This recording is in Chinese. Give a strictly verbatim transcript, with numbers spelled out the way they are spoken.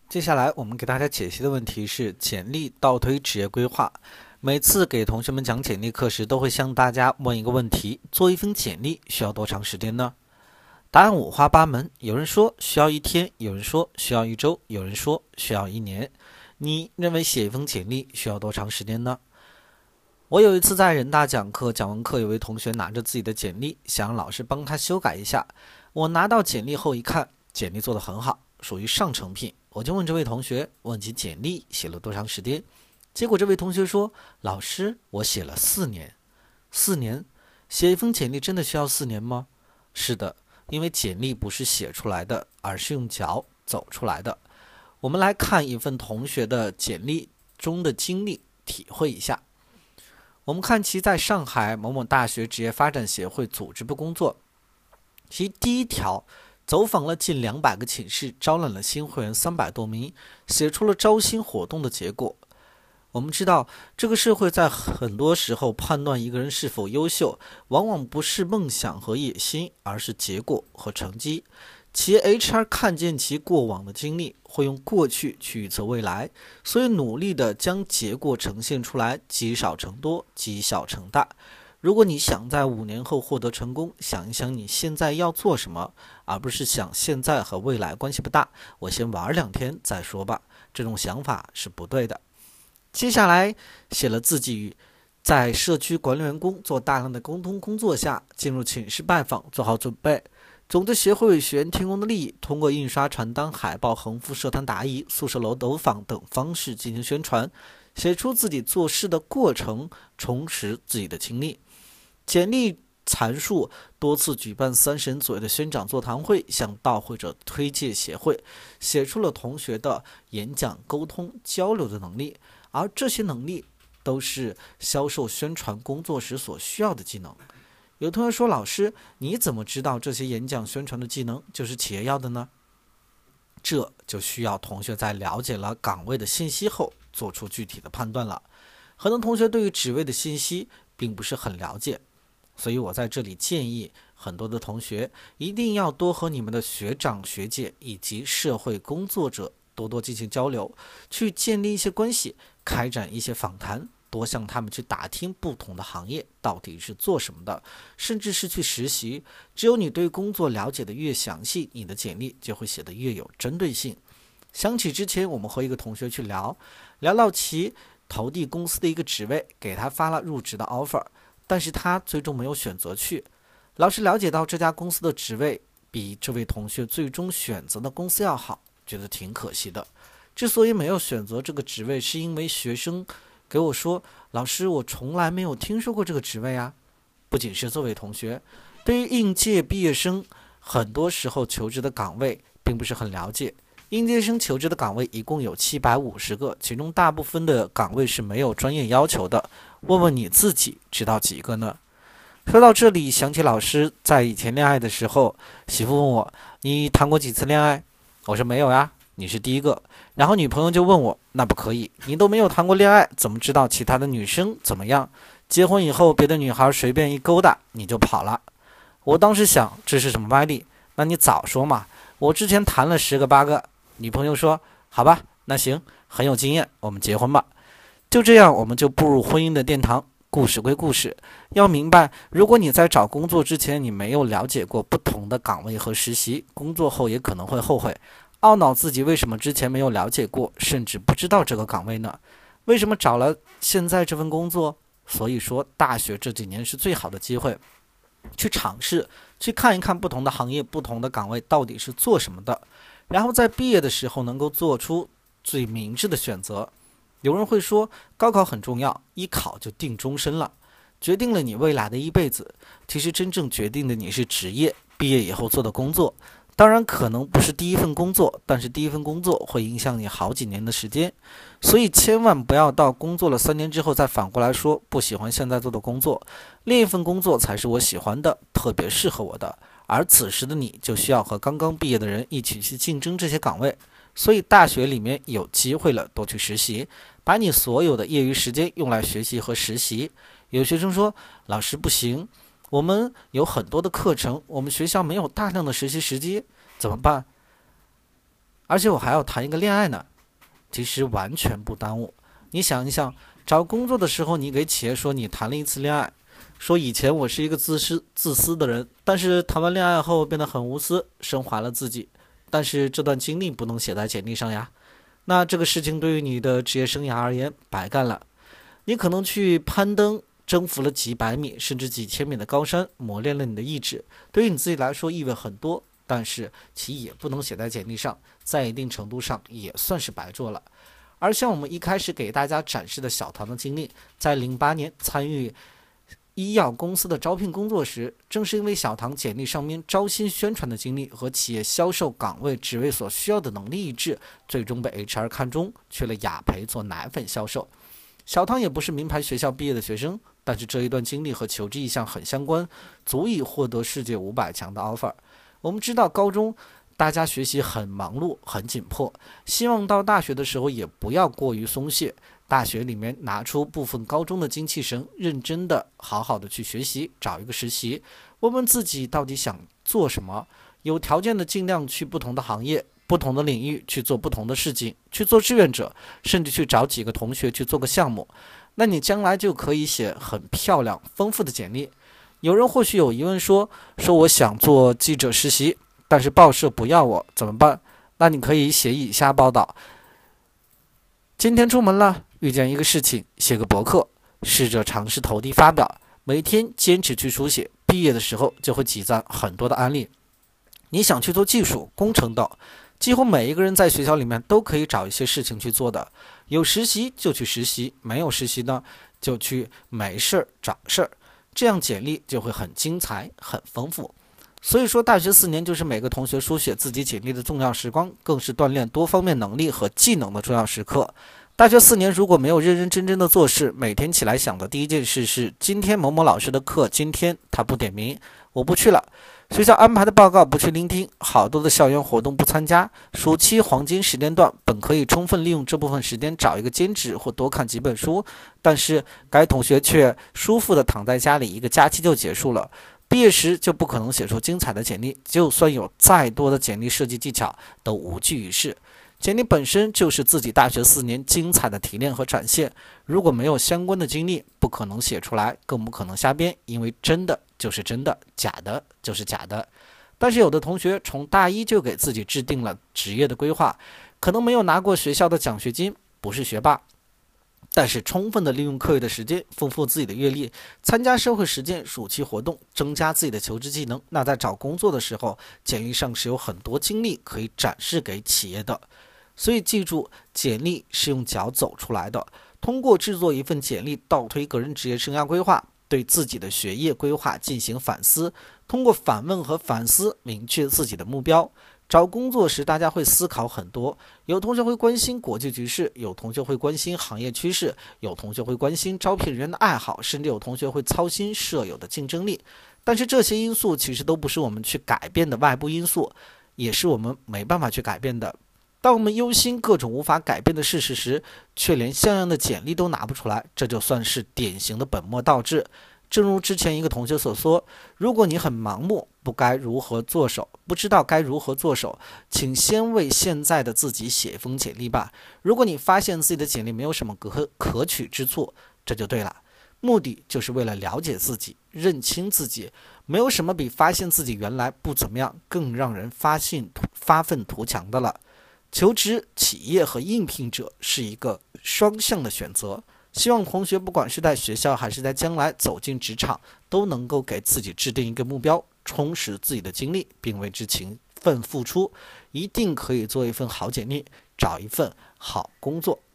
接下来我们给大家解析的问题是简历倒推职业规划。每次给同学们讲简历课时，都会向大家问一个问题：做一份简历需要多长时间呢？答案五花八门，有人说需要一天，有人说需要一周，有人说需要一年。你认为写一封简历需要多长时间呢？我有一次在人大讲课，讲完课有位同学拿着自己的简历，想让老师帮他修改一下。我拿到简历后一看，简历做得很好，属于上成品。我就问这位同学，问及简历写了多长时间，结果这位同学说：老师，我写了四年。四年？写一封简历真的需要四年吗？是的，因为简历不是写出来的，而是用脚走出来的。我们来看一份同学的简历中的经历，体会一下。我们看其在上海某某大学职业发展协会组织部工作，其第一条，走访了近两百个寝室，招揽了新会员三百多名，写出了招新活动的结果。我们知道，这个社会在很多时候判断一个人是否优秀，往往不是梦想和野心，而是结果和成绩。企业 H R 看见其过往的经历，会用过去去预测未来，所以努力的将结果呈现出来，积少成多，积小成大。如果你想在五年后获得成功，想一想你现在要做什么，而不是想现在和未来关系不大，我先玩两天再说吧，这种想法是不对的。接下来写了自己在社区管理员工做大量的沟通工作下，进入寝室拜访，做好准备，总对协会为学员提供的利益，通过印刷传单、海报、横幅、社团答疑、宿舍楼走访等方式进行宣传，写出自己做事的过程，充实自己的经历。简历阐述多次举办三十人左右的宣讲座谈会，向到会者推介协会，写出了同学的演讲、沟通、交流的能力，而这些能力都是销售宣传工作时所需要的技能。有同学说，老师，你怎么知道这些演讲宣传的技能就是企业要的呢？这就需要同学在了解了岗位的信息后做出具体的判断了。很多同学对于职位的信息并不是很了解，所以我在这里建议很多的同学一定要多和你们的学长学姐以及社会工作者多多进行交流，去建立一些关系，开展一些访谈，多向他们去打听不同的行业到底是做什么的，甚至是去实习。只有你对工作了解的越详细，你的简历就会写得越有针对性。想起之前我们和一个同学去聊，聊到其投递公司的一个职位，给他发了入职的 offer， 但是他最终没有选择去。老师了解到这家公司的职位比这位同学最终选择的公司要好，觉得挺可惜的。之所以没有选择这个职位，是因为学生给我说，老师，我从来没有听说过这个职位啊。不仅是这位同学，对于应届毕业生，很多时候求职的岗位并不是很了解。应届生求职的岗位一共有七百五十个，其中大部分的岗位是没有专业要求的。问问你自己，知道几个呢？说到这里，想起老师在以前恋爱的时候，媳妇问我，你谈过几次恋爱？我说没有呀，你是第一个。然后女朋友就问我，那不可以，你都没有谈过恋爱，怎么知道其他的女生怎么样？结婚以后别的女孩随便一勾搭你就跑了。我当时想，这是什么歪理？那你早说嘛，我之前谈了十个八个。女朋友说，好吧，那行，很有经验，我们结婚吧。就这样，我们就步入婚姻的殿堂。故事归故事，要明白，如果你在找工作之前你没有了解过不同的岗位和实习，工作后也可能会后悔，懊恼自己为什么之前没有了解过，甚至不知道这个岗位呢？为什么找了现在这份工作？所以说，大学这几年是最好的机会，去尝试，去看一看不同的行业、不同的岗位到底是做什么的，然后在毕业的时候能够做出最明智的选择。有人会说，高考很重要，一考就定终身了，决定了你未来的一辈子。其实真正决定的你是职业，毕业以后做的工作。当然可能不是第一份工作，但是第一份工作会影响你好几年的时间，所以千万不要到工作了三年之后再反过来说不喜欢现在做的工作，另一份工作才是我喜欢的，特别适合我的。而此时的你就需要和刚刚毕业的人一起去竞争这些岗位。所以大学里面有机会了，多去实习，把你所有的业余时间用来学习和实习。有学生说，老师不行，我们有很多的课程，我们学校没有大量的实习时机，怎么办？ 而且我还要谈一个恋爱呢。其实完全不耽误。你想一想，找工作的时候，你给企业说你谈了一次恋爱，说以前我是一个自私自私的人，但是谈完恋爱后变得很无私，升华了自己。但是这段经历不能写在简历上呀，那这个事情对于你的职业生涯而言白干了。你可能去攀登，征服了几百米甚至几千米的高山，磨练了你的意志，对于你自己来说意味很多，但是其也不能写在简历上，在一定程度上也算是白做了。而像我们一开始给大家展示的小唐的经历，在零八年参与医药公司的招聘工作时，正是因为小唐简历上面招新宣传的经历和企业销售岗位职位所需要的能力一致，最终被 H R 看中，去了雅培做奶粉销售。小唐也不是名牌学校毕业的学生，但是这一段经历和求职意向很相关，足以获得世界五百强的 offer。我们知道高中大家学习很忙碌很紧迫，希望到大学的时候也不要过于松懈，大学里面拿出部分高中的精气神，认真的好好的去学习，找一个实习，问问自己到底想做什么，有条件的尽量去不同的行业不同的领域去做不同的事情，去做志愿者，甚至去找几个同学去做个项目，那你将来就可以写很漂亮丰富的简历。有人或许有疑问说说我想做记者实习，但是报社不要我怎么办？那你可以写以下报道：今天出门了，遇见一个事情，写个博客，试着尝试投递发表，每天坚持去书写，毕业的时候就会积攒很多的案例。你想去做技术、工程等，几乎每一个人在学校里面都可以找一些事情去做的，有实习就去实习，没有实习呢就去没事儿找事儿，这样简历就会很精彩很丰富。所以说大学四年就是每个同学书写自己简历的重要时光，更是锻炼多方面能力和技能的重要时刻。大学四年如果没有认认真真的做事，每天起来想的第一件事是今天某某老师的课，今天他不点名，我不去了，学校安排的报告不去聆听，好多的校园活动不参加，暑期黄金时间段本可以充分利用这部分时间找一个兼职或多看几本书，但是该同学却舒服的躺在家里，一个假期就结束了。毕业时就不可能写出精彩的简历，就算有再多的简历设计技巧都无济于事。简历本身就是自己大学四年精彩的提炼和展现，如果没有相关的经历，不可能写出来，更不可能瞎编，因为真的就是真的，假的就是假的。但是有的同学从大一就给自己制定了职业的规划，可能没有拿过学校的奖学金，不是学霸，但是充分的利用课余的时间，丰富自己的阅历，参加社会实践、暑期活动，增加自己的求职技能。那在找工作的时候，简历上是有很多经历可以展示给企业的。所以记住，简历是用脚走出来的。通过制作一份简历，倒推个人职业生涯规划，对自己的学业规划进行反思，通过反问和反思明确自己的目标。找工作时大家会思考很多，有同学会关心国际局势，有同学会关心行业趋势，有同学会关心招聘人员的爱好，甚至有同学会操心舍友的竞争力。但是这些因素其实都不是我们去改变的外部因素，也是我们没办法去改变的。当我们忧心各种无法改变的事实时，却连像样的简历都拿不出来，这就算是典型的本末倒置。正如之前一个同学所说，如果你很盲目，不该如何做手，不知道该如何做手，请先为现在的自己写一封简历吧。如果你发现自己的简历没有什么可可取之处，这就对了。目的就是为了了解自己，认清自己，没有什么比发现自己原来不怎么样更让人发现发愤图强的了。求职、企业和应聘者是一个双向的选择，希望同学不管是在学校还是在将来走进职场，都能够给自己制定一个目标，充实自己的经历，并为之勤奋付出，一定可以做一份好简历，找一份好工作。